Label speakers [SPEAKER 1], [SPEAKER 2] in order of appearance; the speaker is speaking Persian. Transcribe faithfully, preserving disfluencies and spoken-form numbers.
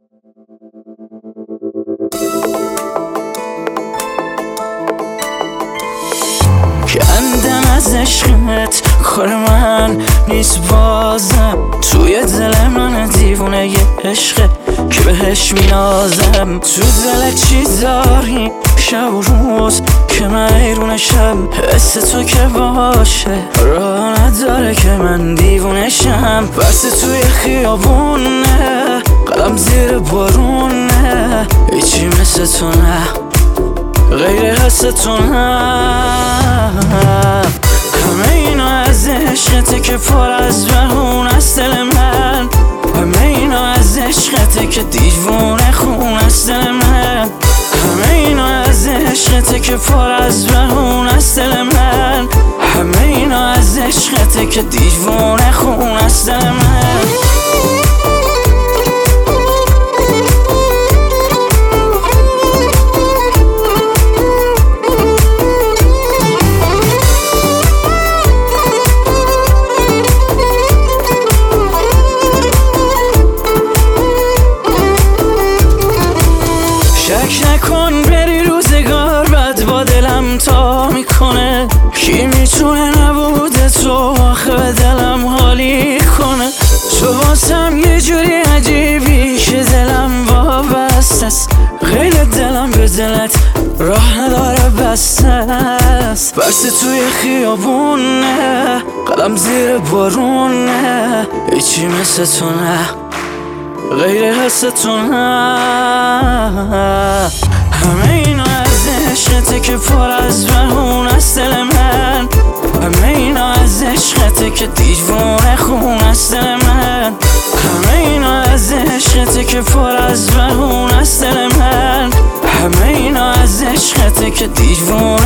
[SPEAKER 1] کندم از عشقت، کار من نیست بازم. توی دل من دیوونه یه عشقه که بهش مینازم. تو دل چی داری شب و روز که من حیرونشم؟ حس تو که باشه راه نداره که من دیوونشم. بس توی خیابونه قلم زیر بارونه، هیچی مثل تو نه، غیر حس تو نه. همه اینا از عشقته که پر از بهون است دل من. همه اینا از عشقته که دیوونه خون است دل من. همه اینا از عشقته که پر از بهون است دل من. همه اینا از عشقته که دیوونه خون است دل من. شک نکن بری روزگار بد با دلم تا میکنه. کی میتونه نبوده تو آخه به دلم حالی کنه؟ تو واسم یه جوری عجیبی که دلم وابسته است. غیر دلم به دلت راه نداره بسته است. بس توی خیابونه قلم زیر بارونه، هیچی مثل تو نه، غیر حس تو نه. همه اینا از عشقته که پر از بهون است دل من. همه اینا از عشقته که دیوونه خون است دل من. همه اینا از عشقته که پر از بهون است دل من. همه اینا از عشقته که دیوونه